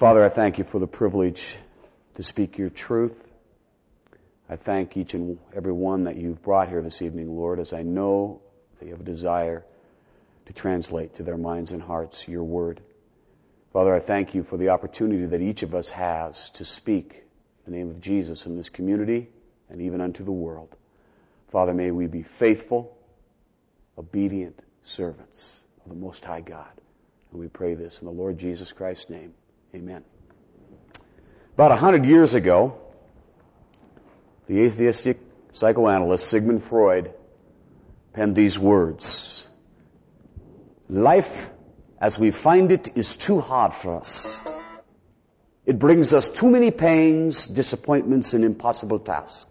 Father, I thank you for the privilege to speak your truth. I thank each and every one that you've brought here this evening, Lord, as I know that you have a desire to translate to their minds and hearts your word. Father, I thank you for the opportunity that each of us has to speak the name of Jesus in this community and even unto the world. Father, may we be faithful, obedient servants of the Most High God. And we pray this in the Lord Jesus Christ's name. Amen. About 100 years ago, the atheistic psychoanalyst Sigmund Freud penned these words: "Life as we find it is too hard for us. It brings us too many pains, disappointments, and impossible tasks.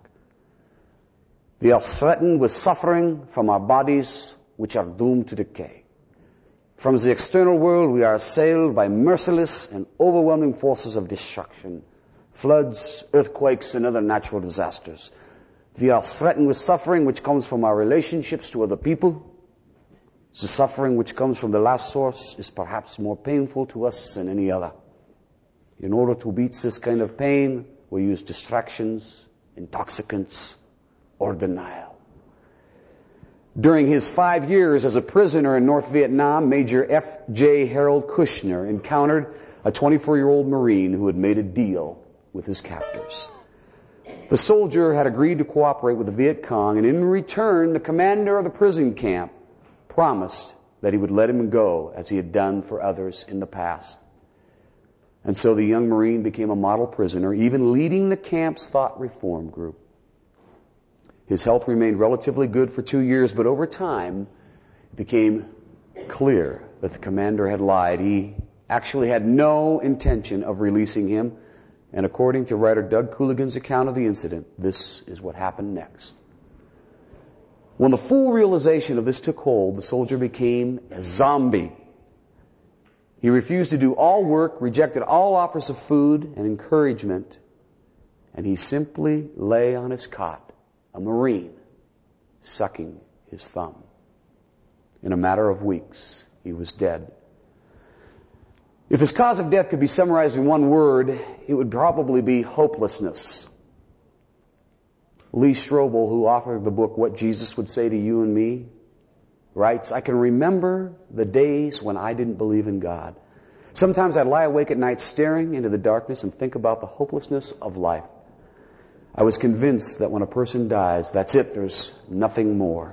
We are threatened with suffering from our bodies, which are doomed to decay. From the external world, we are assailed by merciless and overwhelming forces of destruction, floods, earthquakes, and other natural disasters. We are threatened with suffering which comes from our relationships to other people. The suffering which comes from the last source is perhaps more painful to us than any other. In order to beat this kind of pain, we use distractions, intoxicants, or denial." During his 5 years as a prisoner in North Vietnam, Major F.J. Harold Kushner encountered a 24-year-old Marine who had made a deal with his captors. The soldier had agreed to cooperate with the Viet Cong, and in return, the commander of the prison camp promised that he would let him go as he had done for others in the past. And so the young Marine became a model prisoner, even leading the camp's thought reform group. His health remained relatively good for 2 years, but over time, it became clear that the commander had lied. He actually had no intention of releasing him, and according to writer Doug Cooligan's account of the incident, this is what happened next. When the full realization of this took hold, the soldier became a zombie. He refused to do all work, rejected all offers of food and encouragement, and he simply lay on his cot, a Marine, sucking his thumb. In a matter of weeks, he was dead. If his cause of death could be summarized in one word, it would probably be hopelessness. Lee Strobel, who authored the book What Jesus Would Say to You and Me, writes, "I can remember the days when I didn't believe in God. Sometimes I'd lie awake at night staring into the darkness and think about the hopelessness of life. I was convinced that when a person dies, that's it, there's nothing more."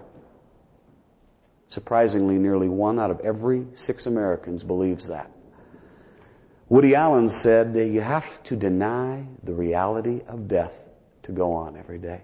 Surprisingly, nearly 1 out of every 6 Americans believes that. Woody Allen said that you have to deny the reality of death to go on every day.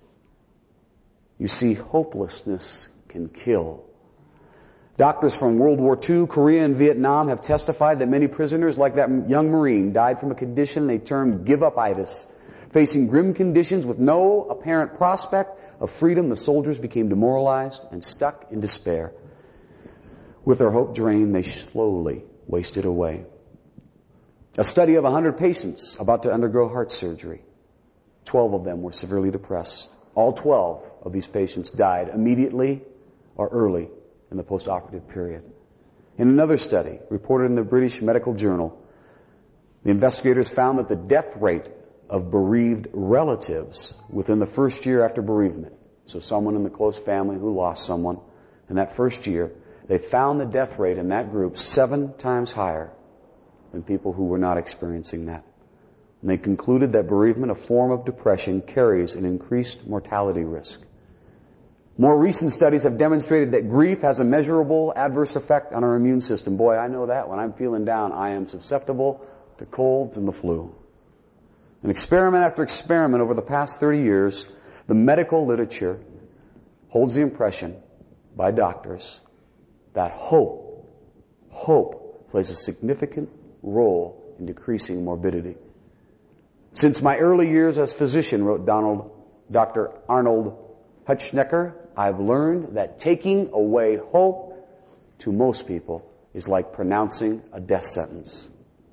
You see, hopelessness can kill. Doctors from World War II, Korea, and Vietnam have testified that many prisoners, like that young Marine, died from a condition they termed give-up-itis. Facing grim conditions with no apparent prospect of freedom, the soldiers became demoralized and stuck in despair. With their hope drained, they slowly wasted away. A study of 100 patients about to undergo heart surgery. 12 of them were severely depressed. All 12 of these patients died immediately or early in the post-operative period. In another study reported in the British Medical Journal, the investigators found that the death rate of bereaved relatives within the first year after bereavement, so someone in the close family who lost someone in that first year, they found the death rate in that group 7 times higher than people who were not experiencing that. And they concluded that bereavement, a form of depression, carries an increased mortality risk. More recent studies have demonstrated that grief has a measurable adverse effect on our immune system. Boy, I know that. When I'm feeling down, I am susceptible to colds and the flu. And experiment after experiment over the past 30 years, the medical literature holds the impression by doctors that hope plays a significant role in decreasing morbidity. Since my early years as physician, wrote Dr. Arnold Hutschnecker, I've learned that taking away hope to most people is like pronouncing a death sentence.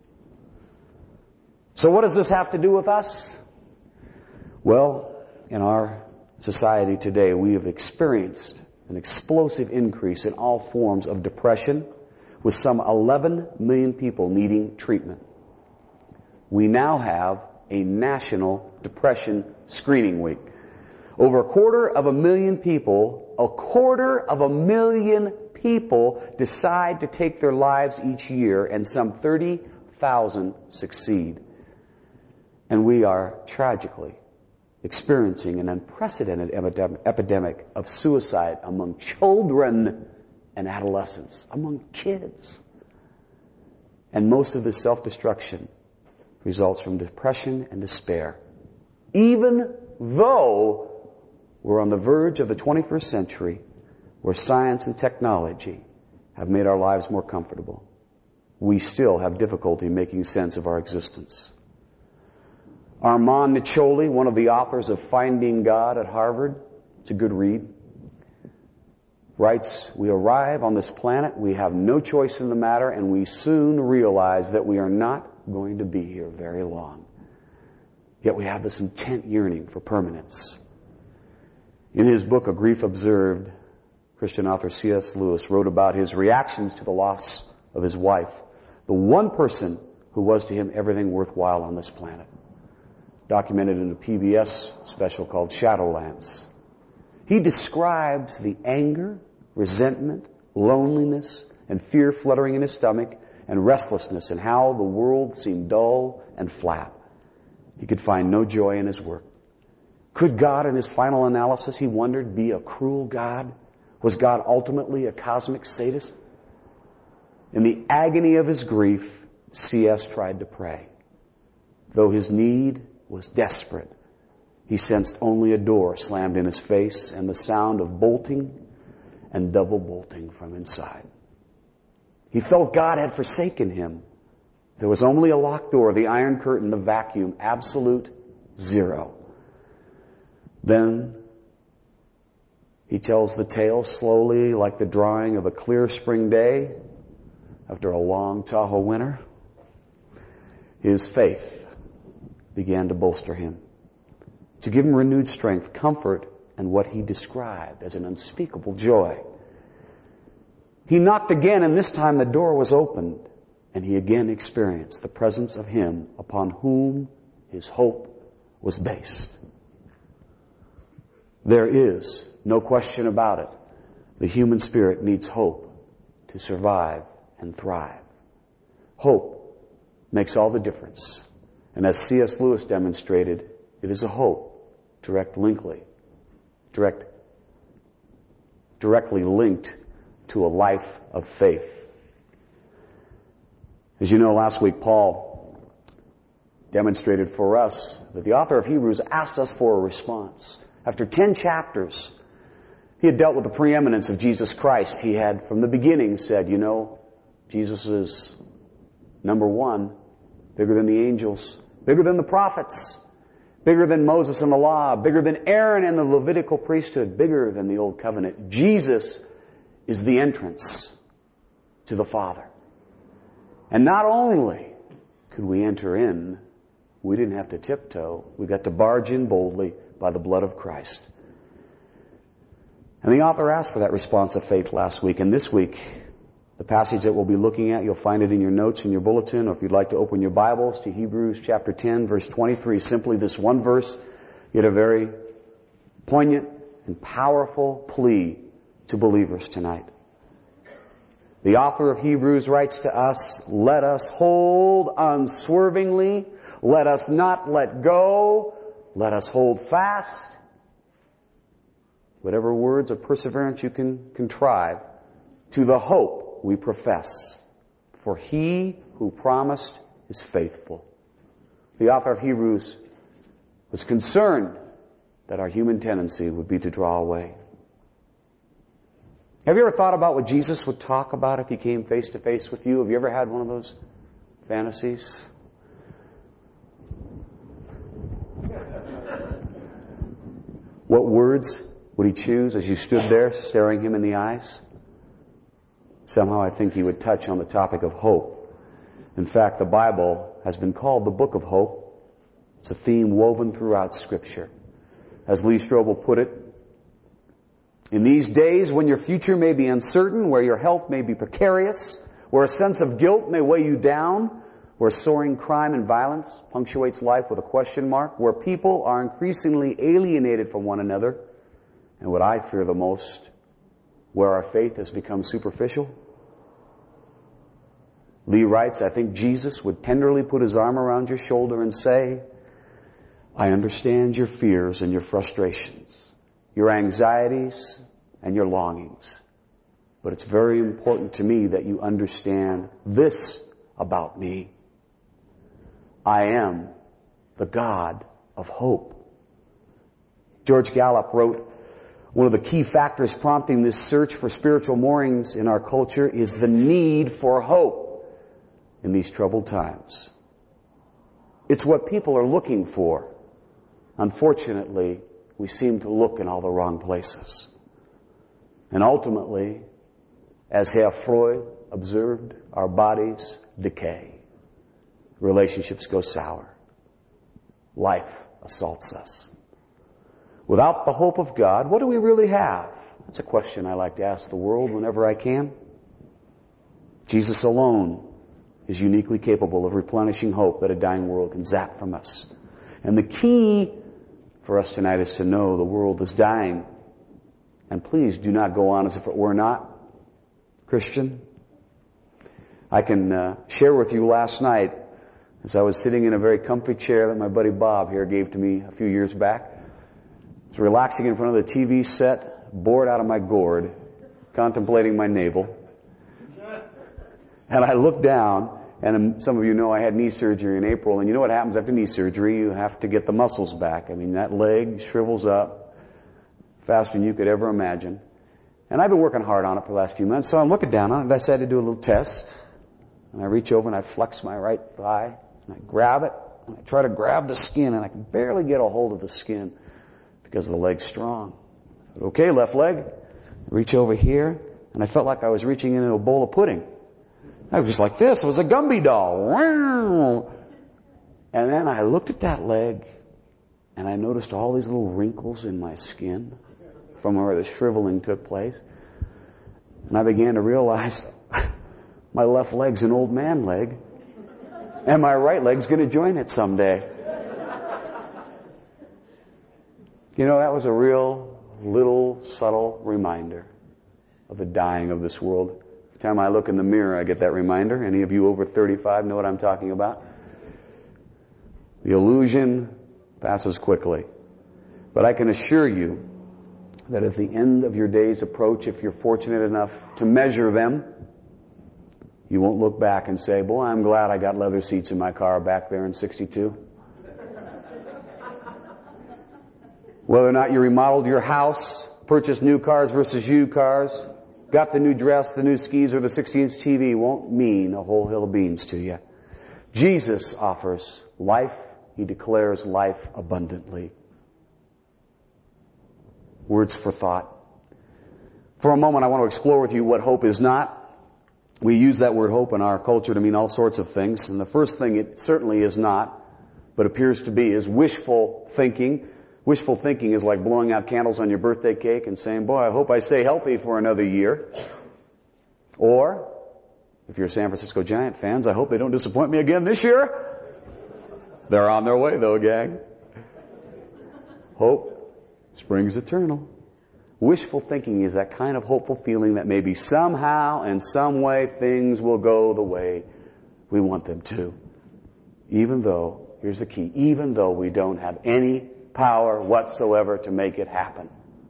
So what does this have to do with us? Well, in our society today, we have experienced an explosive increase in all forms of depression, with some 11 million people needing treatment. we now have a National Depression Screening Week. Over 250,000 people decide to take their lives each year, and some 30,000 succeed. And we are tragically experiencing an unprecedented epidemic of suicide among children and adolescents, among kids. And most of this self-destruction results from depression and despair. Even though we're on the verge of the 21st century, where science and technology have made our lives more comfortable, we still have difficulty making sense of our existence. Armand Nicholi, one of the authors of Finding God at Harvard, it's a good read, writes, "We arrive on this planet, we have no choice in the matter, and we soon realize that we are not going to be here very long. Yet we have this intent yearning for permanence." In his book, A Grief Observed, Christian author C.S. Lewis wrote about his reactions to the loss of his wife, the one person who was to him everything worthwhile on this planet. Documented in a PBS special called Shadowlands. He describes the anger, resentment, loneliness, and fear fluttering in his stomach, and restlessness, and how the world seemed dull and flat. He could find no joy in his work. Could God, in his final analysis, he wondered, be a cruel God? Was God ultimately a cosmic sadist? In the agony of his grief, C.S. tried to pray. Though his need was desperate, he sensed only a door slammed in his face and the sound of bolting and double bolting from inside. He felt God had forsaken him. There was only a locked door, the iron curtain, the vacuum, absolute zero. Then he tells the tale slowly, like the drawing of a clear spring day after a long Tahoe winter. His faith began to bolster him, to give him renewed strength, comfort, and what he described as an unspeakable joy. He knocked again, and this time the door was opened, and he again experienced the presence of him upon whom his hope was based. There is no question about it. The human spirit needs hope to survive and thrive. Hope makes all the difference. And as C.S. Lewis demonstrated, it is a hope directly linked to a life of faith. As you know, last week Paul demonstrated for us that the author of Hebrews asked us for a response. After 10 chapters, he had dealt with the preeminence of Jesus Christ. He had, from the beginning, said, Jesus is number one, bigger than the angels, bigger than the prophets, bigger than Moses and the law, bigger than Aaron and the Levitical priesthood, bigger than the Old Covenant. Jesus is the entrance to the Father. And not only could we enter in, we didn't have to tiptoe. We got to barge in boldly by the blood of Christ. And the author asked for that response of faith last week. And this week, the passage that we'll be looking at, you'll find it in your notes in your bulletin, or if you'd like to open your Bibles to Hebrews chapter 10, verse 23. Simply this one verse, yet a very poignant and powerful plea to believers tonight. The author of Hebrews writes to us, "Let us hold unswervingly, let us not let go, let us hold fast." Whatever words of perseverance you can contrive, to the hope we profess. For he who promised is faithful. The author of Hebrews was concerned that our human tendency would be to draw away. Have you ever thought about what Jesus would talk about if he came face to face with you? Have you ever had one of those fantasies? What words would he choose as you stood there staring him in the eyes? Somehow I think he would touch on the topic of hope. In fact, the Bible has been called the book of hope. It's a theme woven throughout Scripture. As Lee Strobel put it, in these days when your future may be uncertain, where your health may be precarious, where a sense of guilt may weigh you down, where soaring crime and violence punctuates life with a question mark, where people are increasingly alienated from one another, and what I fear the most, where our faith has become superficial. Lee writes, I think Jesus would tenderly put his arm around your shoulder and say, I understand your fears and your frustrations, your anxieties and your longings. But it's very important to me that you understand this about me. I am the God of hope. George Gallup wrote, one of the key factors prompting this search for spiritual moorings in our culture is the need for hope in these troubled times. It's what people are looking for. Unfortunately, we seem to look in all the wrong places. And ultimately, as Herr Freud observed, our bodies decay. Relationships go sour. Life assaults us. Without the hope of God, what do we really have? That's a question I like to ask the world whenever I can. Jesus alone is uniquely capable of replenishing hope that a dying world can zap from us. And the key for us tonight is to know the world is dying. And please do not go on as if it were not. Christian, I can share with you last night as I was sitting in a very comfy chair that my buddy Bob here gave to me a few years back. I was relaxing in front of the TV set, bored out of my gourd, contemplating my navel. And I looked down, and some of you know I had knee surgery in April, and you know what happens after knee surgery? You have to get the muscles back. I mean, that leg shrivels up faster than you could ever imagine. And I've been working hard on it for the last few months, so I'm looking down on it, and I decided to do a little test. And I reach over and I flex my right thigh, and I grab it, and I try to grab the skin, and I can barely get a hold of the skin because the leg's strong. I said, okay, left leg. I reach over here, and I felt like I was reaching into a bowl of pudding. I was just like this. It was a Gumby doll. Wow. And then I looked at that leg, and I noticed all these little wrinkles in my skin from where the shriveling took place. And I began to realize my left leg's an old man leg, and my right leg's going to join it someday. You know, that was a real little subtle reminder of the dying of this world. Every time I look in the mirror, I get that reminder. Any of you over 35 know what I'm talking about? The illusion passes quickly. But I can assure you that at the end of your days approach, if you're fortunate enough to measure them, you won't look back and say, boy, I'm glad I got leather seats in my car back there in 62. Whether or not you remodeled your house, purchased new cars versus used cars, got the new dress, the new skis, or the 60-inch TV won't mean a whole hill of beans to you. Jesus offers life. He declares life abundantly. Words for thought. For a moment, I want to explore with you what hope is not. We use that word hope in our culture to mean all sorts of things. And the first thing it certainly is not, but appears to be, is wishful thinking. Wishful thinking is like blowing out candles on your birthday cake and saying, boy, I hope I stay healthy for another year. Or, if you're San Francisco Giant fans, I hope they don't disappoint me again this year. They're on their way though, gang. Hope springs eternal. Wishful thinking is that kind of hopeful feeling that maybe somehow, in some way, things will go the way we want them to. Even though, here's the key, even though we don't have any power whatsoever to make it happen.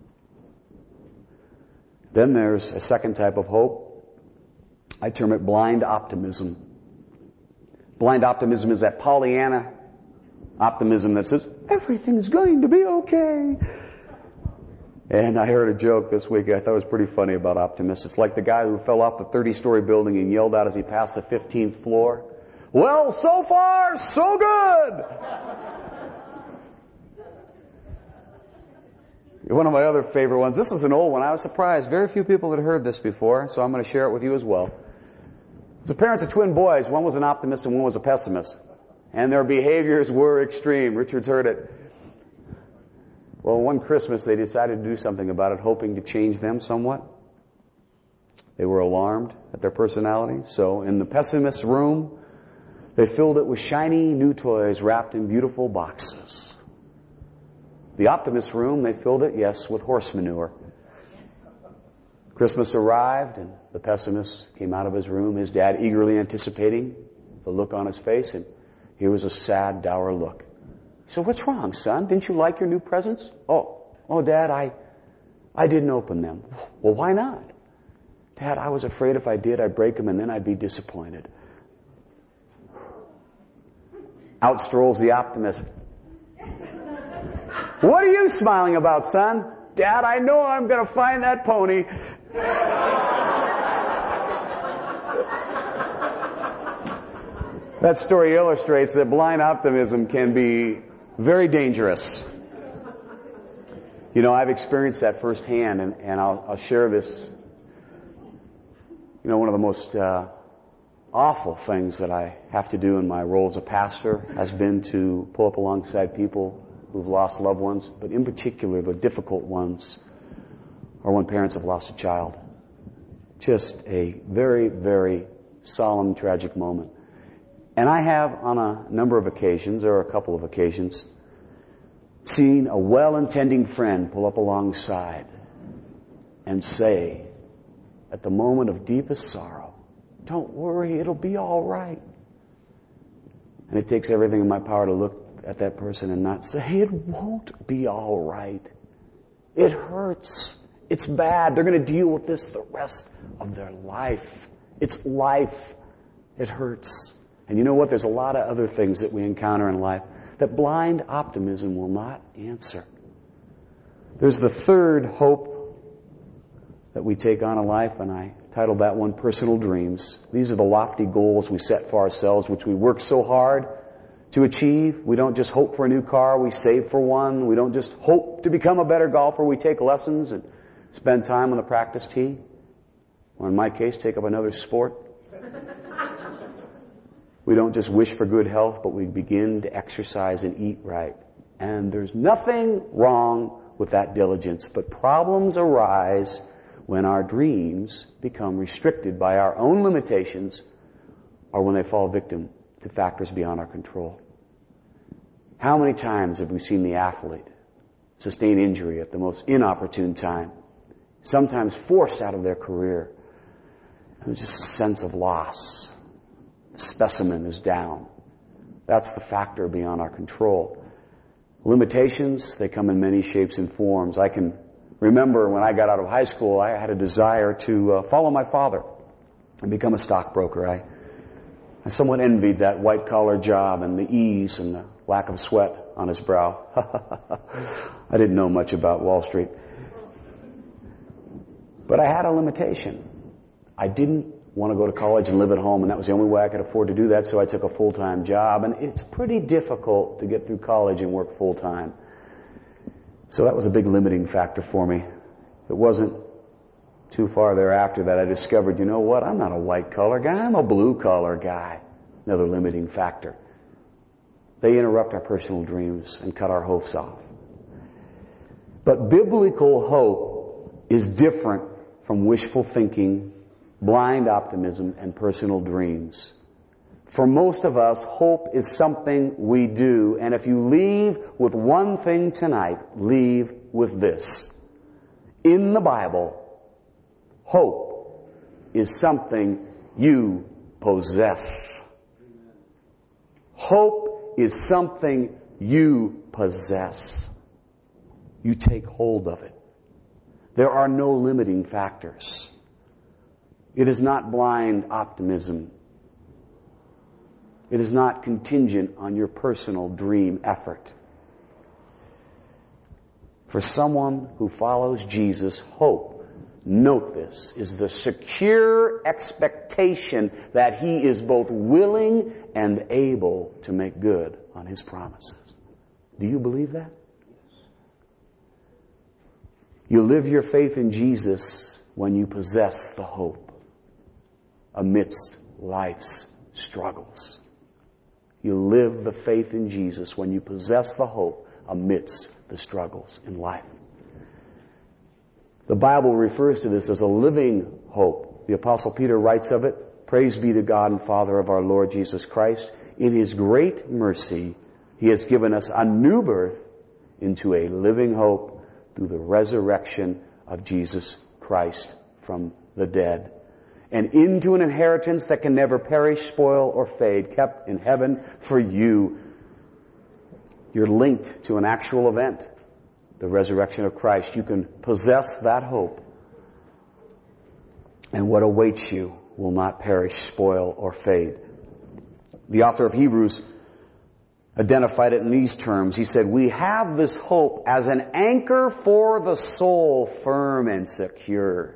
Then there's a second type of hope. I term it blind optimism. Blind optimism is that Pollyanna optimism that says, everything's going to be okay. And I heard a joke this week I thought was pretty funny about optimists. It's like the guy who fell off the 30-story building and yelled out as he passed the 15th floor, well, so far, so good! One of my other favorite ones, this is an old one. I was surprised. Very few people had heard this before, so I'm going to share it with you as well. The parents of twin boys, one was an optimist and one was a pessimist. And their behaviors were extreme. Richard's heard it. Well, one Christmas they decided to do something about it, hoping to change them somewhat. They were alarmed at their personality. So in the pessimist's room, They filled it with shiny new toys wrapped in beautiful boxes. The optimist room, they filled it, yes, with horse manure. Christmas arrived and the pessimist came out of his room, his dad eagerly anticipating the look on his face, and here was a sad, dour look. He said, "What's wrong, son? Didn't you like your new presents?" Oh, Dad, I didn't open them." "Well, why not?" "Dad, I was afraid if I did, I'd break them and then I'd be disappointed." Out strolls the optimist. "What are you smiling about, son?" "Dad, I know I'm going to find that pony." That story illustrates that blind optimism can be very dangerous. You know, I've experienced that firsthand, and I'll share this. You know, one of the most awful things that I have to do in my role as a pastor has been to pull up alongside people who've lost loved ones, but in particular the difficult ones are when parents have lost a child. Just a very, very solemn, tragic moment. And I have, on a number of occasions, or a couple of occasions, seen a well-intending friend pull up alongside and say, at the moment of deepest sorrow, "Don't worry, it'll be all right." And it takes everything in my power to look at that person and not say, "It won't be all right. It hurts. It's bad. They're going to deal with this the rest of their life. It's life. It hurts." And you know what? There's a lot of other things that we encounter in life that blind optimism will not answer. There's the third hope that we take on in life, and I titled that one Personal Dreams. These are the lofty goals we set for ourselves, which we work so hard to achieve. We don't just hope for a new car, we save for one. We don't just hope to become a better golfer, we take lessons and spend time on the practice tee. Or in my case, take up another sport. We don't just wish for good health, but we begin to exercise and eat right. And there's nothing wrong with that diligence, but problems arise when our dreams become restricted by our own limitations or when they fall victim to factors beyond our control. How many times have we seen the athlete sustain injury at the most inopportune time, sometimes forced out of their career? And there's just a sense of loss. The specimen is down. That's the factor beyond our control. Limitations, they come in many shapes and forms. I can remember when I got out of high school, I had a desire to follow my father and become a stockbroker. I somewhat envied that white-collar job and the ease and the lack of sweat on his brow. I didn't know much about Wall Street. But I had a limitation. I didn't want to go to college and live at home, and that was the only way I could afford to do that, so I took a full-time job. And it's pretty difficult to get through college and work full-time. So that was a big limiting factor for me. It wasn't too far thereafter that I discovered, you know what, I'm not a white-collar guy, I'm a blue-collar guy. Another limiting factor. They interrupt our personal dreams and cut our hopes off. But biblical hope is different from wishful thinking, blind optimism, and personal dreams. For most of us, hope is something we do. And if you leave with one thing tonight, leave with this. In the Bible, hope is something you possess. Hope is something you possess. You take hold of it. There are no limiting factors. It is not blind optimism. It is not contingent on your personal dream effort. For someone who follows Jesus, hope, note this, is the secure expectation that he is both willing and able to make good on his promises. Do you believe that? You live your faith in Jesus when you possess the hope amidst life's struggles. You live the faith in Jesus when you possess the hope amidst the struggles in life. The Bible refers to this as a living hope. The Apostle Peter writes of it, "Praise be to God and Father of our Lord Jesus Christ. in His great mercy, He has given us a new birth into a living hope through the resurrection of Jesus Christ from the dead, and into an inheritance that can never perish, spoil, or fade, kept in heaven for you. You're linked to an actual event, the resurrection of Christ. You can possess that hope, and what awaits you will not perish, spoil, or fade. The author of Hebrews identified it in these terms. He said, we have this hope as an anchor for the soul, firm and secure.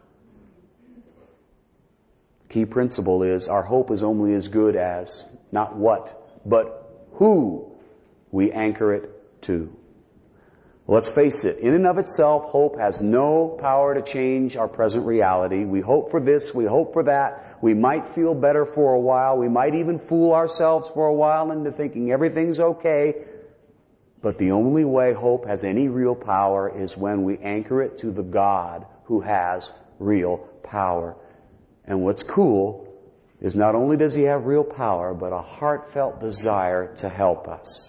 Key principle is our hope is only as good as not what, but who we anchor it to. Let's face it, in and of itself, hope has no power to change our present reality. We hope for this, we hope for that. We might feel better for a while. We might even fool ourselves for a while into thinking everything's okay. But the only way hope has any real power is when we anchor it to the God who has real power. And what's cool is not only does He have real power, but a heartfelt desire to help us.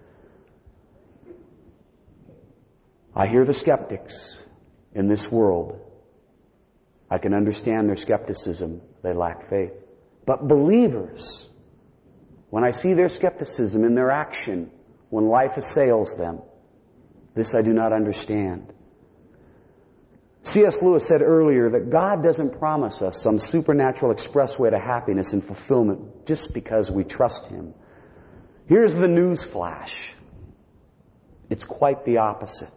I hear the skeptics in this world. I can understand their skepticism. They lack faith. But believers, when I see their skepticism in their action, when life assails them, this I do not understand. C.S. Lewis said earlier that God doesn't promise us some supernatural expressway to happiness and fulfillment just because we trust Him. Here's the news flash. It's quite the opposite.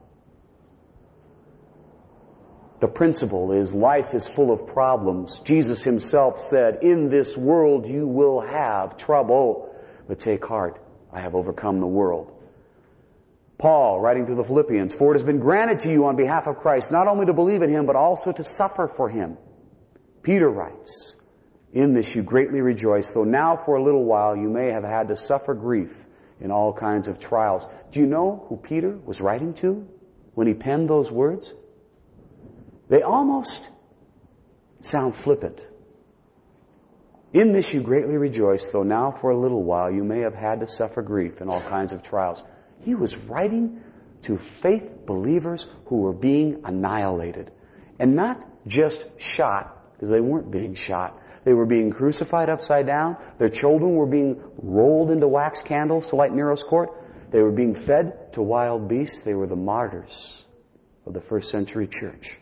The principle is life is full of problems. Jesus Himself said, in this world you will have trouble, but take heart, I have overcome the world. Paul, writing to the Philippians, for it has been granted to you on behalf of Christ, not only to believe in Him, but also to suffer for Him. Peter writes, in this you greatly rejoice, though now for a little while you may have had to suffer grief in all kinds of trials. Do you know who Peter was writing to when he penned those words? They almost sound flippant. In this you greatly rejoice, though now for a little while you may have had to suffer grief in all kinds of trials. He was writing to faith believers who were being annihilated. And not just shot, because they weren't being shot. They were being crucified upside down. Their children were being rolled into wax candles to light Nero's court. They were being fed to wild beasts. They were the martyrs of the first century church.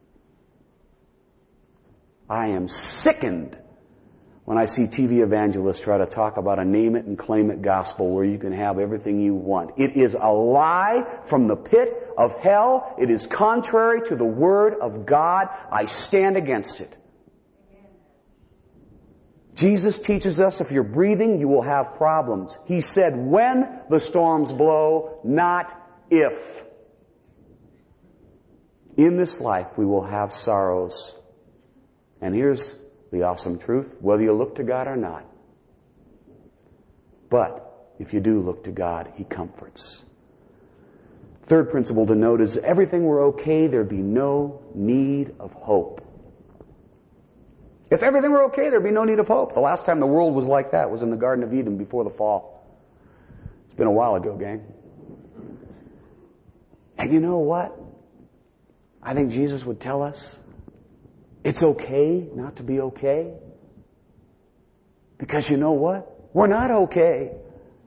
I am sickened when I see TV evangelists try to talk about a name it and claim it gospel where you can have everything you want. It is a lie from the pit of hell. It is contrary to the Word of God. I stand against it. Jesus teaches us if you're breathing, you will have problems. He said when the storms blow, not if. In this life we will have sorrows. And here's the awesome truth, whether you look to God or not. But if you do look to God, He comforts. Third principle to note is everything were okay, there'd be no need of hope. If everything were okay, there'd be no need of hope. The last time the world was like that was in the Garden of Eden before the fall. It's been a while ago, gang. And you know what? I think Jesus would tell us it's okay not to be okay. Because you know what? We're not okay.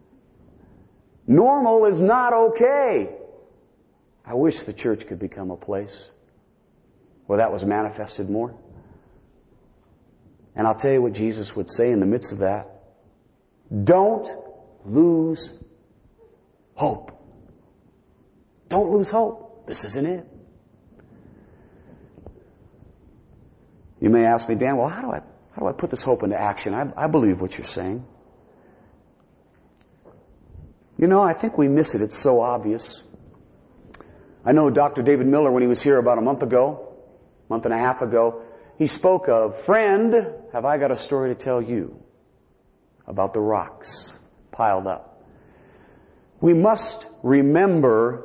Normal is not okay. I wish the church could become a place where that was manifested more. And I'll tell you what Jesus would say in the midst of that. Don't lose hope. Don't lose hope. This isn't it. You may ask me, Dan, well, how do I put this hope into action? I believe what you're saying. You know, I think we miss it. It's so obvious. I know Dr. David Miller, when he was here about a month and a half ago, he spoke of, friend, have I got a story to tell you about the rocks piled up. We must remember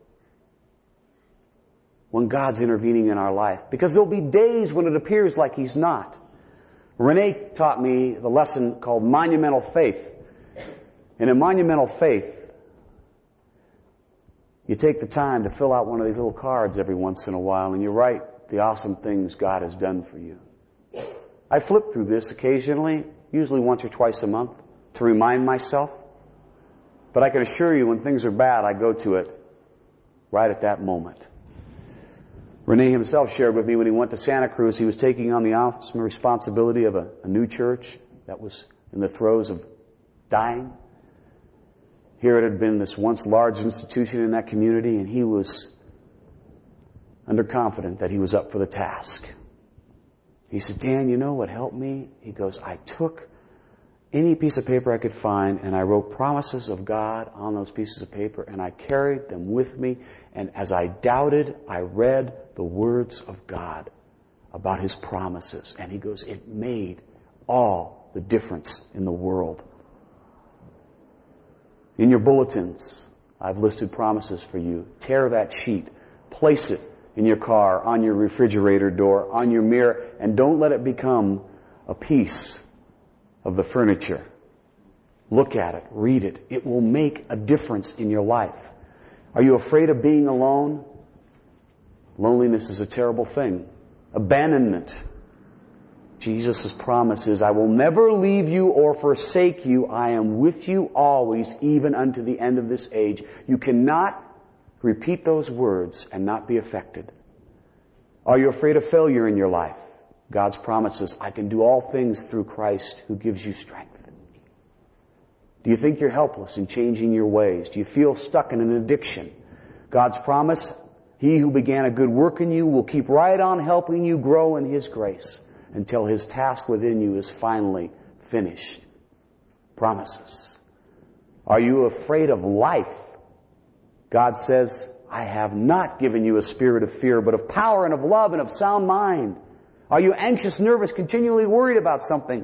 when God's intervening in our life, because there'll be days when it appears like He's not. Renee taught me the lesson called monumental faith. And in Monumental Faith, you take the time to fill out one of these little cards every once in a while, and you write the awesome things God has done for you. I flip through this occasionally, usually once or twice a month, to remind myself. But I can assure you, when things are bad, I go to it right at that moment. Rene himself shared with me when he went to Santa Cruz, he was taking on the awesome responsibility of a new church that was in the throes of dying. Here it had been this once large institution in that community, and he was underconfident that he was up for the task. He said, Dan, you know what helped me? He goes, I took any piece of paper I could find, and I wrote promises of God on those pieces of paper, and I carried them with me, and as I doubted, I read the words of God about His promises. And he goes, it made all the difference in the world. In your bulletins, I've listed promises for you. Tear that sheet, place it in your car, on your refrigerator door, on your mirror, and don't let it become a piece of the furniture. Look at it, read it. It will make a difference in your life. Are you afraid of being alone? Loneliness is a terrible thing. Abandonment. Jesus' promise is, I will never leave you or forsake you. I am with you always, even unto the end of this age. You cannot repeat those words and not be affected. Are you afraid of failure in your life? God's promises, I can do all things through Christ who gives you strength. Do you think you're helpless in changing your ways? Do you feel stuck in an addiction? God's promise, He who began a good work in you will keep right on helping you grow in His grace until His task within you is finally finished. Promises. Are you afraid of life? God says, I have not given you a spirit of fear, but of power and of love and of sound mind. Are you anxious, nervous, continually worried about something?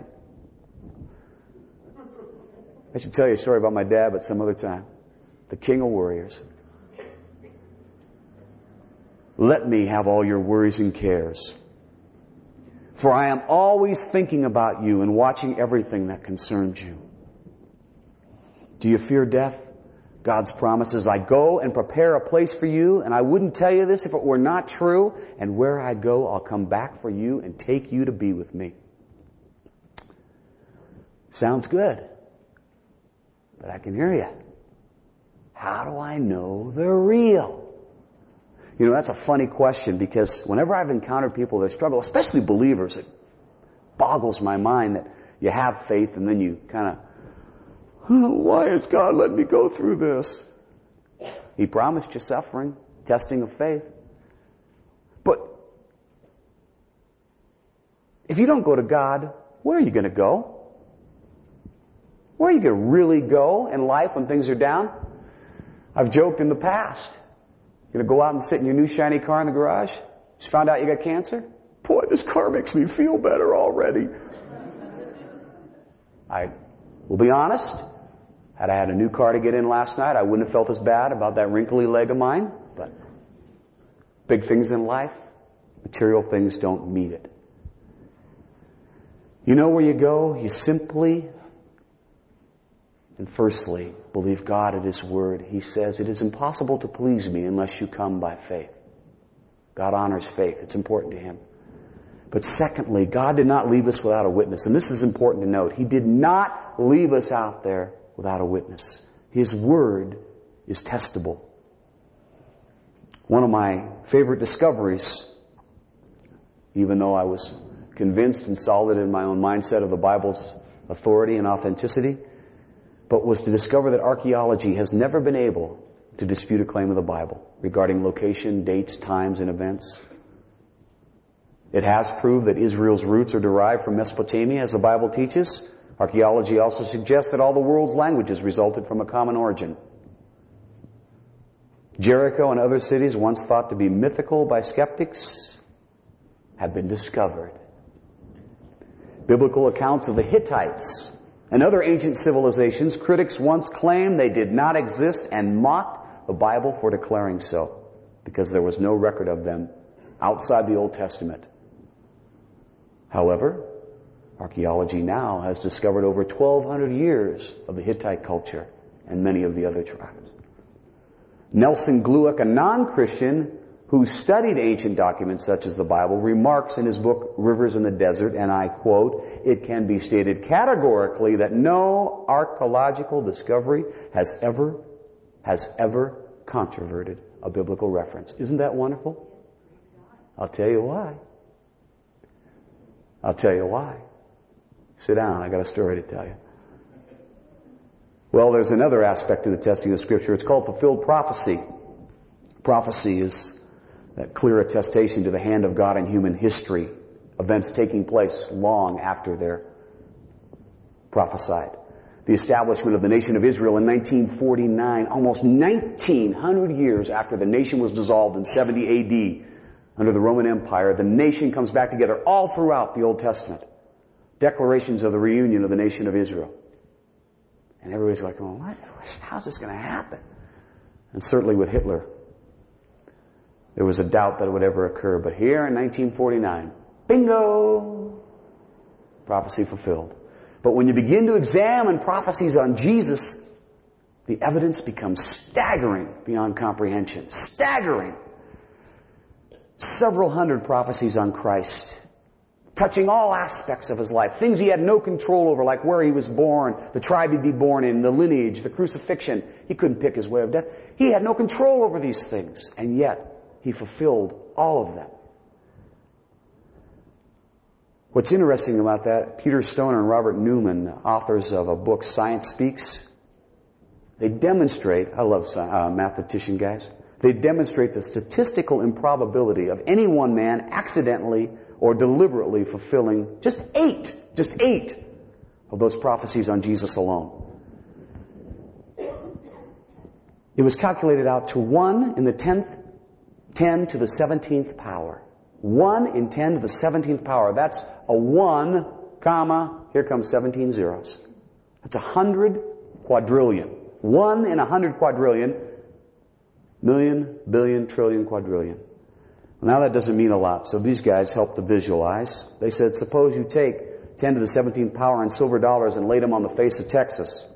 I should tell you a story about my dad, but some other time. The king of warriors. Let me have all your worries and cares. For I am always thinking about you and watching everything that concerns you. Do you fear death? God's promises, I go and prepare a place for you, and I wouldn't tell you this if it were not true. And where I go, I'll come back for you and take you to be with me. Sounds good. But I can hear you. How do I know they're real? You know, that's a funny question, because whenever I've encountered people that struggle, especially believers, it boggles my mind that you have faith and then you kind of, why has God let me go through this? He promised you suffering, testing of faith. But if you don't go to God, where are you going to go? Where are you going to really go in life when things are down? I've joked in the past. You're going to go out and sit in your new shiny car in the garage? Just found out you got cancer? Boy, this car makes me feel better already. I will be honest. Had I had a new car to get in last night, I wouldn't have felt as bad about that wrinkly leg of mine. But big things in life, material things don't meet it. You know where you go? You simply and firstly believe God at His Word. He says, it is impossible to please me unless you come by faith. God honors faith. It's important to Him. But secondly, God did not leave us without a witness. And this is important to note. He did not leave us out there without a witness. His Word is testable. One of my favorite discoveries, even though I was convinced and solid in my own mindset of the Bible's authority and authenticity, but was to discover that archaeology has never been able to dispute a claim of the Bible regarding location, dates, times, and events. It has proved that Israel's roots are derived from Mesopotamia, as the Bible teaches. Archaeology also suggests that all the world's languages resulted from a common origin. Jericho and other cities, once thought to be mythical by skeptics, have been discovered. Biblical accounts of the Hittites and other ancient civilizations, critics once claimed they did not exist and mocked the Bible for declaring so, because there was no record of them outside the Old Testament. However, Archaeology now has discovered over 1,200 years of the Hittite culture and many of the other tribes. Nelson Glueck, a non-Christian who studied ancient documents such as the Bible, remarks in his book Rivers in the Desert, and I quote, "It can be stated categorically that no archaeological discovery has ever controverted a biblical reference." Isn't that wonderful? I'll tell you why. I'll tell you why. Sit down, I got a story to tell you. Well, there's another aspect to the testing of Scripture. It's called fulfilled prophecy. Prophecy is that clear attestation to the hand of God in human history, events taking place long after they're prophesied. The establishment of the nation of Israel in 1949, almost 1,900 years after the nation was dissolved in 70 AD under the Roman Empire, the nation comes back together all throughout the Old Testament. Declarations of the reunion of the nation of Israel. And everybody's like, well, what? How's this going to happen? And certainly with Hitler, there was a doubt that it would ever occur. But here in 1949, bingo! Prophecy fulfilled. But when you begin to examine prophecies on Jesus, the evidence becomes staggering beyond comprehension. Staggering! Several hundred prophecies on Christ, touching all aspects of his life. Things he had no control over, like where he was born, the tribe he'd be born in, the lineage, the crucifixion. He couldn't pick his way of death. He had no control over these things, and yet he fulfilled all of them. What's interesting about that, Peter Stoner and Robert Newman, authors of a book, Science Speaks, they demonstrate, I love mathematician guys, they demonstrate the statistical improbability of any one man accidentally or deliberately fulfilling just eight of those prophecies on Jesus alone. It was calculated out to 1 in the 10 to the 17th power. 1 in 10 to the 17th power. That's a 1, comma, here comes 17 zeros. That's 100 quadrillion. 1 in 100 quadrillion. Million, billion, trillion, quadrillion. Well, now that doesn't mean a lot, so these guys helped to visualize. They said, suppose you take 10 to the 17th power in silver dollars and laid them on the face of Texas.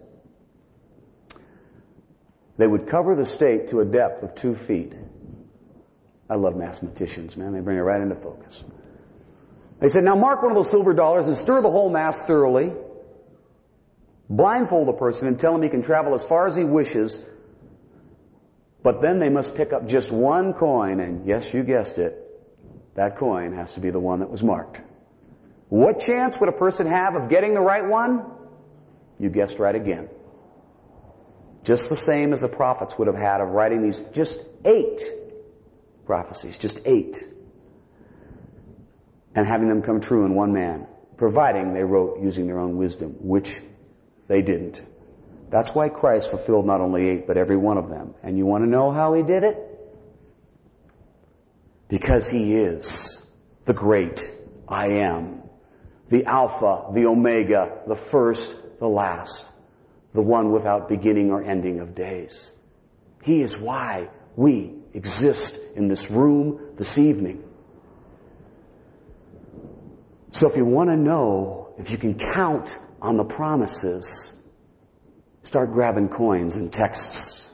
They would cover the state to a depth of 2 feet. I love mathematicians, man. They bring it right into focus. They said, now mark one of those silver dollars and stir the whole mass thoroughly. Blindfold a person and tell him he can travel as far as he wishes. But then they must pick up just one coin, and yes, you guessed it, that coin has to be the one that was marked. What chance would a person have of getting the right one? You guessed right again. Just the same as the prophets would have had of writing these just 8 prophecies, just 8, and having them come true in one man, providing they wrote using their own wisdom, which they didn't. That's why Christ fulfilled not only 8, but every one of them. And you want to know how he did it? Because he is the great I am, the Alpha, the Omega, the first, the last, the one without beginning or ending of days. He is why we exist in this room this evening. So if you want to know if you can count on the promises, start grabbing coins and texts.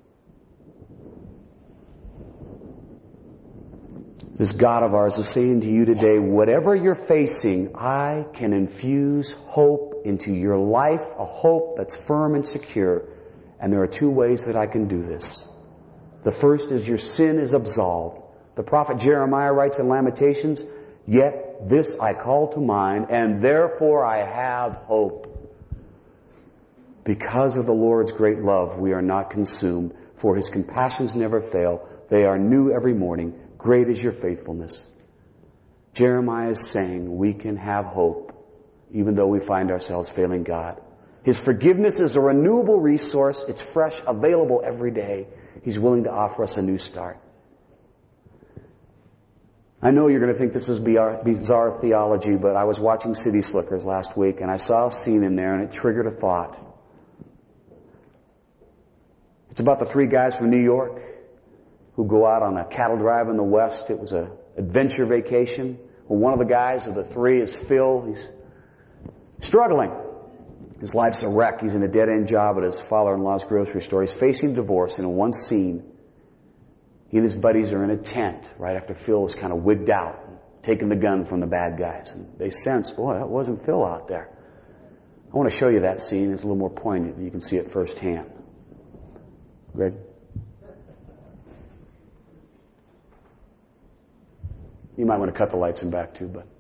This God of ours is saying to you today, whatever you're facing, I can infuse hope into your life, a hope that's firm and secure. And there are 2 ways that I can do this. The first is your sin is absolved. The prophet Jeremiah writes in Lamentations, yet this I call to mind, and therefore I have hope. Because of the Lord's great love, we are not consumed, for his compassions never fail. They are new every morning. Great is your faithfulness. Jeremiah is saying we can have hope, even though we find ourselves failing God. His forgiveness is a renewable resource. It's fresh, available every day. He's willing to offer us a new start. I know you're going to think this is bizarre theology, but I was watching City Slickers last week, and I saw a scene in there, and it triggered a thought. It's about the 3 guys from New York who go out on a cattle drive in the West. It was an adventure vacation. Well, one of the guys of the 3 is Phil. He's Struggling. His life's a wreck. He's in a dead-end job at his father-in-law's grocery store. He's facing divorce, and in one scene, he and his buddies are in a tent right after Phil was kind of wigged out, taking the gun from the bad guys. And they sense, boy, that wasn't Phil out there. I want to show you that scene. It's a little more poignant. You can see it firsthand. Greg? You might want to cut the lights in back too, but...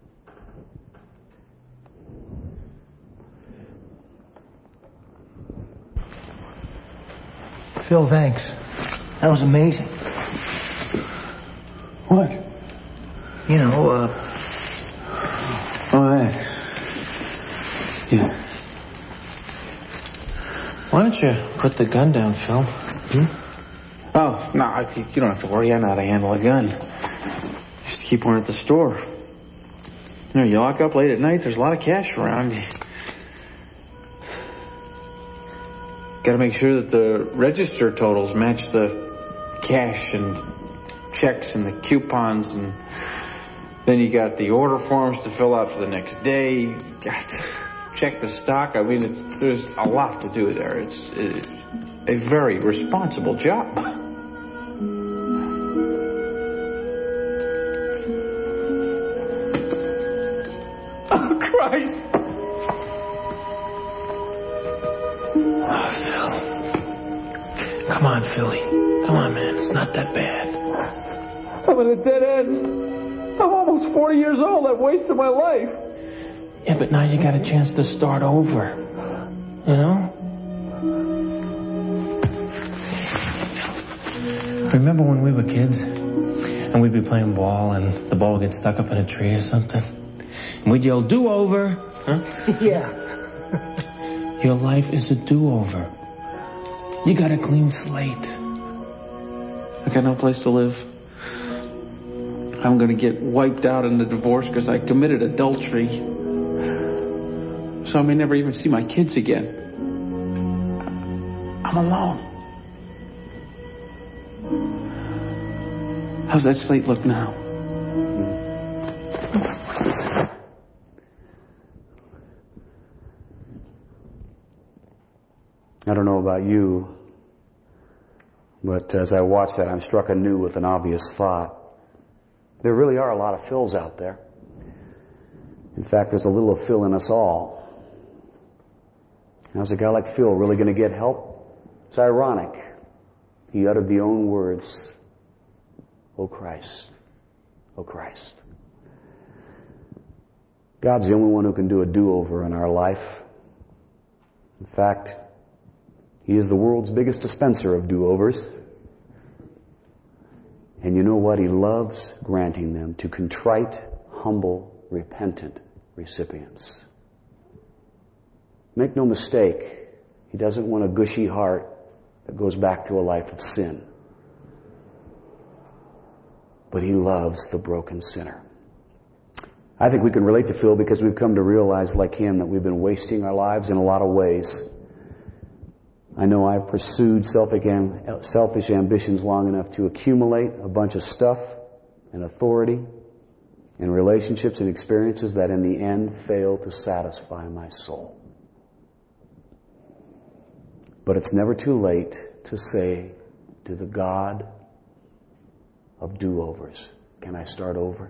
Phil, thanks. That was amazing. What? You know, Oh, that. Yeah. Why don't you put the gun down, Phil? Oh, no, you don't have to worry. I know how to handle a gun. Just keep one at the store. You know, you lock up late at night, there's a lot of cash around. Gotta make sure that the register totals match the cash and checks and the coupons, and then you got the order forms to fill out for the next day. You got to check the stock. I mean, there's a lot to do there. It's a very responsible job. Oh, Christ! Oh, Phil. Come on, Philly. Come on, man. It's not that bad. I'm at a dead end. I'm almost 40 years old. I've wasted my life. Yeah, but now you got a chance to start over. You know? Remember when we were kids? And we'd be playing ball and the ball would get stuck up in a tree or something? And we'd yell, do-over! Huh? yeah. Your life is a do-over. You got a clean slate. I got no place to live. I'm gonna get wiped out in the divorce because I committed adultery. So I may never even see my kids again. I'm alone. How's that slate look now? I don't know about you, but as I watch that, I'm struck anew with an obvious thought. There really are a lot of Phils out there. In fact, there's a little of Phil in us all. How's a guy like Phil really going to get help? It's ironic. He uttered the own words, "O Christ, O Christ." God's the only one who can do a do-over in our life. In fact, He is the world's biggest dispenser of do-overs. And you know what? He loves granting them to contrite, humble, repentant recipients. Make no mistake, He doesn't want a gushy heart that goes back to a life of sin. But He loves the broken sinner. I think we can relate to Phil because we've come to realize, like him, that we've been wasting our lives in a lot of ways. I know I've pursued selfish ambitions long enough to accumulate a bunch of stuff and authority and relationships and experiences that in the end fail to satisfy my soul. But it's never too late to say to the God of do-overs, can I start over?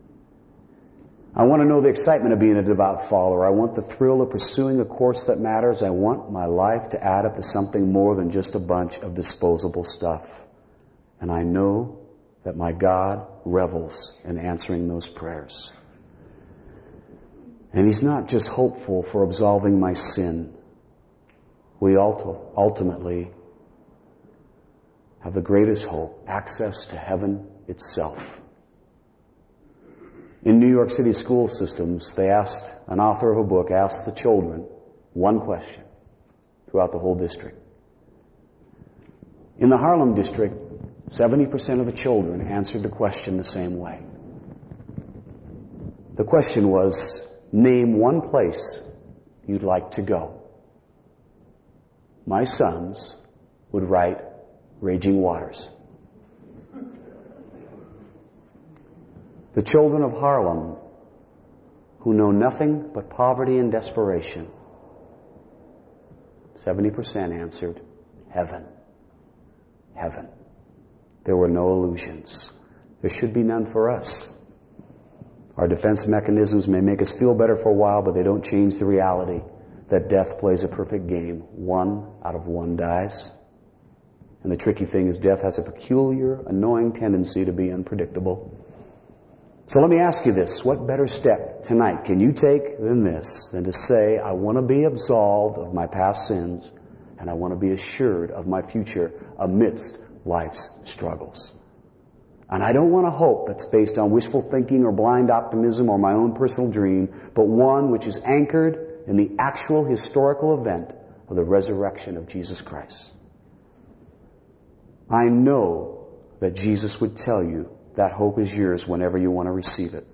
I want to know the excitement of being a devout follower. I want the thrill of pursuing a course that matters. I want my life to add up to something more than just a bunch of disposable stuff. And I know that my God revels in answering those prayers. And He's not just hopeful for absolving my sin. We ultimately have the greatest hope, access to heaven itself. In New York City school systems, an author of a book asked the children one question throughout the whole district. In the Harlem district, 70% of the children answered the question the same way. The question was, name one place you'd like to go. My sons would write Raging Waters. The children of Harlem who know nothing but poverty and desperation. 70% answered, heaven. Heaven. There were no illusions. There should be none for us. Our defense mechanisms may make us feel better for a while, but they don't change the reality that death plays a perfect game. 1 out of 1 dies. And the tricky thing is death has a peculiar, annoying tendency to be unpredictable. So let me ask you this. What better step tonight can you take than this, than to say, I want to be absolved of my past sins, and I want to be assured of my future amidst life's struggles. And I don't want a hope that's based on wishful thinking or blind optimism or my own personal dream, but one which is anchored in the actual historical event of the resurrection of Jesus Christ. I know that Jesus would tell you that hope is yours whenever you want to receive it.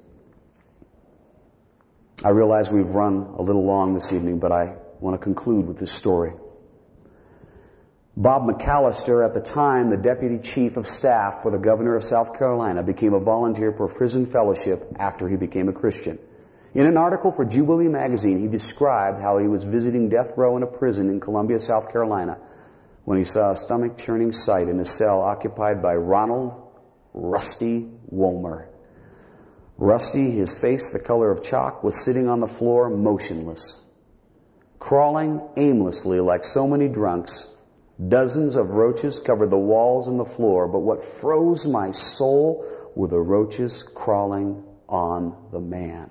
I realize we've run a little long this evening, but I want to conclude with this story. Bob McAllister, at the time the deputy chief of staff for the governor of South Carolina, became a volunteer for prison fellowship after he became a Christian. In an article for Jubilee magazine, he described how he was visiting death row in a prison in Columbia, South Carolina, when he saw a stomach-churning sight in a cell occupied by Ronald Rusty Woolmer. Rusty, his face the color of chalk, was sitting on the floor motionless. Crawling aimlessly like so many drunks, dozens of roaches covered the walls and the floor, but what froze my soul were the roaches crawling on the man.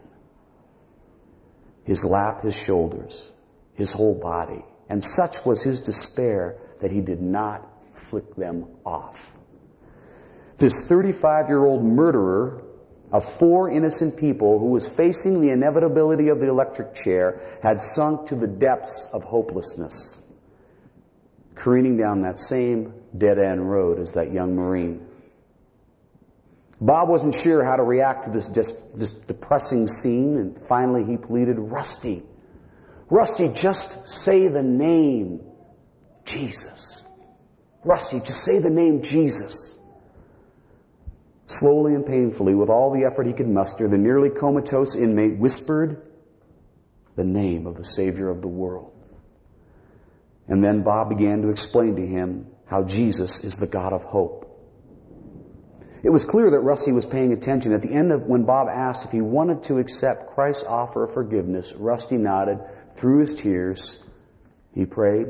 His lap, his shoulders, his whole body. And such was his despair that he did not flick them off. This 35-year-old murderer of 4 innocent people who was facing the inevitability of the electric chair had sunk to the depths of hopelessness, careening down that same dead-end road as that young Marine. Bob wasn't sure how to react to this depressing scene, and finally he pleaded, Rusty, just say the name Jesus. Rusty, just say the name Jesus. Slowly and painfully, with all the effort he could muster, the nearly comatose inmate whispered the name of the Savior of the world. And then Bob began to explain to him how Jesus is the God of hope. It was clear that Rusty was paying attention. At the end of when Bob asked if he wanted to accept Christ's offer of forgiveness, Rusty nodded. Through his tears, he prayed,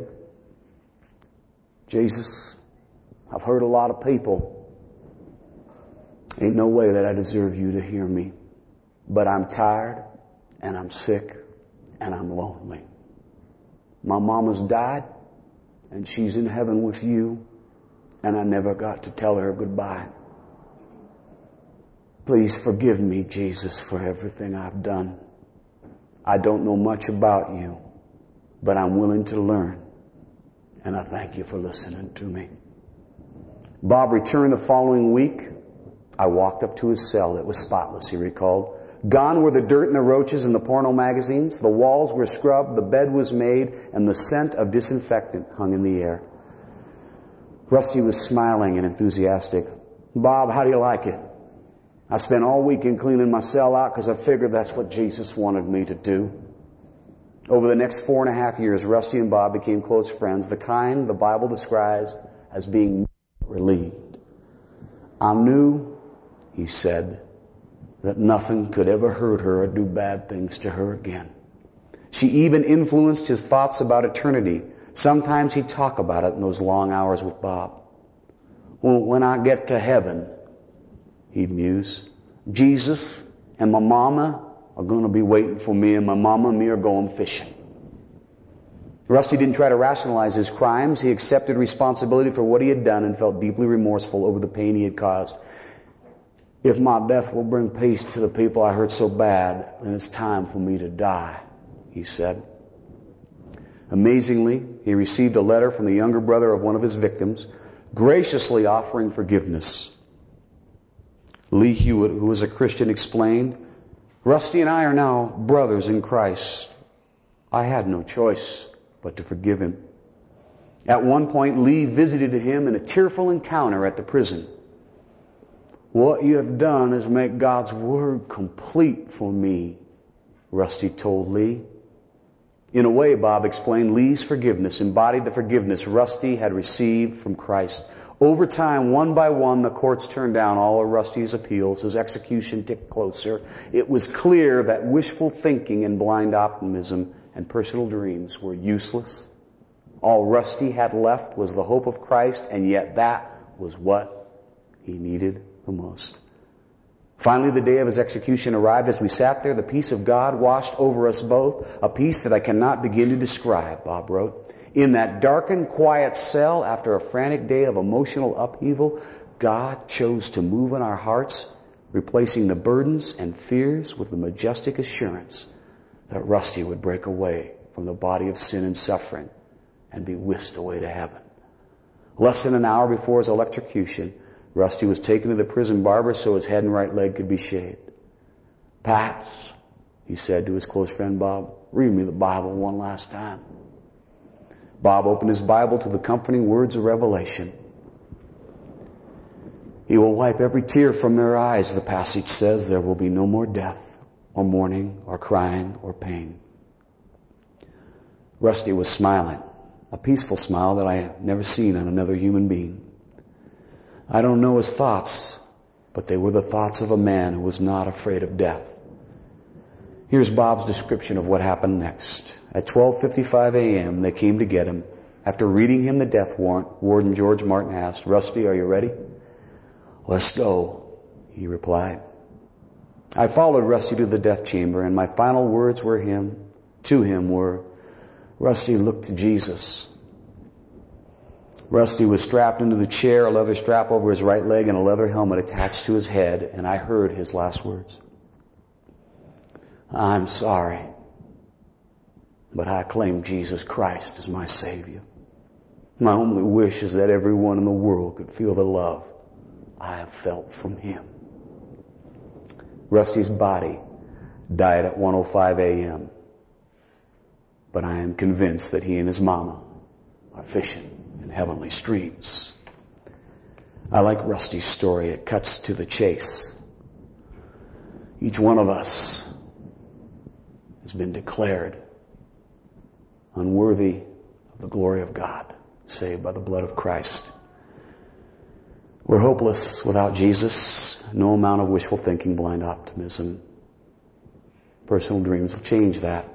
Jesus, I've hurt a lot of people. Ain't no way that I deserve you to hear me. But I'm tired, and I'm sick, and I'm lonely. My mama's died, and she's in heaven with you, and I never got to tell her goodbye. Please forgive me, Jesus, for everything I've done. I don't know much about you, but I'm willing to learn, and I thank you for listening to me. Bob returned the following week. I walked up to his cell. It was spotless, he recalled. Gone were the dirt and the roaches and the porno magazines. The walls were scrubbed, the bed was made, and the scent of disinfectant hung in the air. Rusty was smiling and enthusiastic. Bob, how do you like it? I spent all weekend cleaning my cell out because I figured that's what Jesus wanted me to do. Over the next 4.5 years, Rusty and Bob became close friends, the kind the Bible describes as being relieved. I knew, he said, that nothing could ever hurt her or do bad things to her again. She even influenced his thoughts about eternity. Sometimes he'd talk about it in those long hours with Bob. Well, when I get to heaven, he'd muse, Jesus and my mama are going to be waiting for me, and my mama and me are going fishing. Rusty didn't try to rationalize his crimes. He accepted responsibility for what he had done and felt deeply remorseful over the pain he had caused. If my death will bring peace to the people I hurt so bad, then it's time for me to die, he said. Amazingly, he received a letter from the younger brother of one of his victims, graciously offering forgiveness. Lee Hewitt, who was a Christian, explained, Rusty and I are now brothers in Christ. I had no choice but to forgive him. At one point, Lee visited him in a tearful encounter at the prison. What you have done is make God's word complete for me, Rusty told Lee. In a way, Bob explained, Lee's forgiveness embodied the forgiveness Rusty had received from Christ. Over time, one by one, the courts turned down all of Rusty's appeals. His execution ticked closer. It was clear that wishful thinking and blind optimism and personal dreams were useless. All Rusty had left was the hope of Christ, and yet that was what he needed the most. Finally, the day of his execution arrived. As we sat there, the peace of God washed over us both, a peace that I cannot begin to describe, Bob wrote. In that darkened, quiet cell, after a frantic day of emotional upheaval, God chose to move in our hearts, replacing the burdens and fears with the majestic assurance that Rusty would break away from the body of sin and suffering and be whisked away to heaven. Less than an hour before his electrocution, Rusty was taken to the prison barber so his head and right leg could be shaved. "Paps," he said to his close friend Bob, "read me the Bible one last time." Bob opened his Bible to the comforting words of Revelation. He will wipe every tear from their eyes, the passage says. There will be no more death, or mourning, or crying, or pain. Rusty was smiling, a peaceful smile that I had never seen on another human being. I don't know his thoughts, but they were the thoughts of a man who was not afraid of death. Here's Bob's description of what happened next. At 12:55 a.m., they came to get him. After reading him the death warrant, Warden George Martin asked, "Rusty, are you ready?" "Let's go," he replied. I followed Rusty to the death chamber, and my final words to him were, "Rusty, look to Jesus." Rusty was strapped into the chair, a leather strap over his right leg and a leather helmet attached to his head, and I heard his last words. "I'm sorry, but I claim Jesus Christ as my Savior. My only wish is that everyone in the world could feel the love I have felt from Him." Rusty's body died at 1:05 a.m., but I am convinced that he and his mama are fishing in heavenly streams. I like Rusty's story. It cuts to the chase. Each one of us has been declared unworthy of the glory of God, saved by the blood of Christ. We're hopeless without Jesus. No amount of wishful thinking, blind optimism, personal dreams will change that.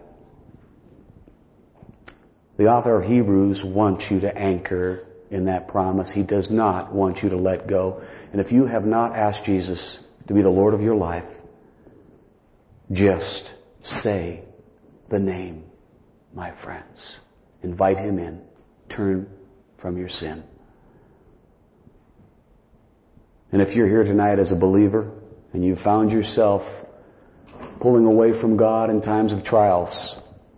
The author of Hebrews wants you to anchor in that promise. He does not want you to let go. And if you have not asked Jesus to be the Lord of your life, just say the name, my friends. Invite Him in. Turn from your sin. And if you're here tonight as a believer and you've found yourself pulling away from God in times of trials,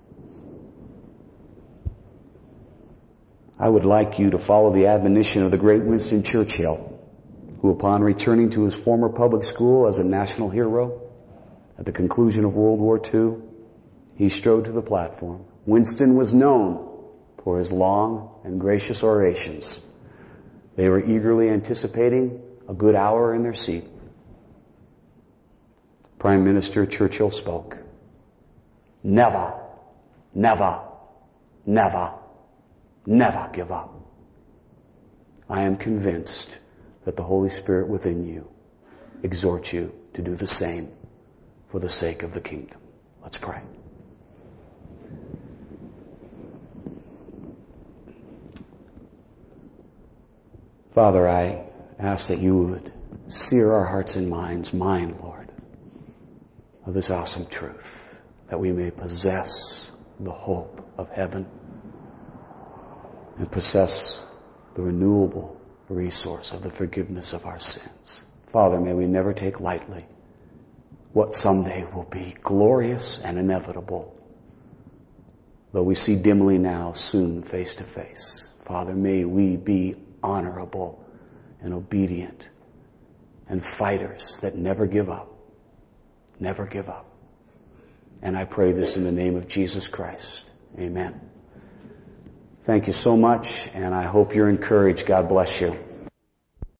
I would like you to follow the admonition of the great Winston Churchill, who upon returning to his former public school as a national hero at the conclusion of World War II, he strode to the platform. Winston was known for his long and gracious orations. They were eagerly anticipating a good hour in their seat. Prime Minister Churchill spoke. Never, never, never, never give up. I am convinced that the Holy Spirit within you exhorts you to do the same for the sake of the kingdom. Let's pray. Father, I ask that you would sear our hearts and minds, mine, Lord, of this awesome truth, that we may possess the hope of heaven and possess the renewable resource of the forgiveness of our sins. Father, may we never take lightly what someday will be glorious and inevitable, though we see dimly now, soon face to face. Father, may we be honorable and obedient and fighters that never give up. Never give up. And I pray this in the name of Jesus Christ. Amen. Thank you so much, and I hope you're encouraged. God bless you.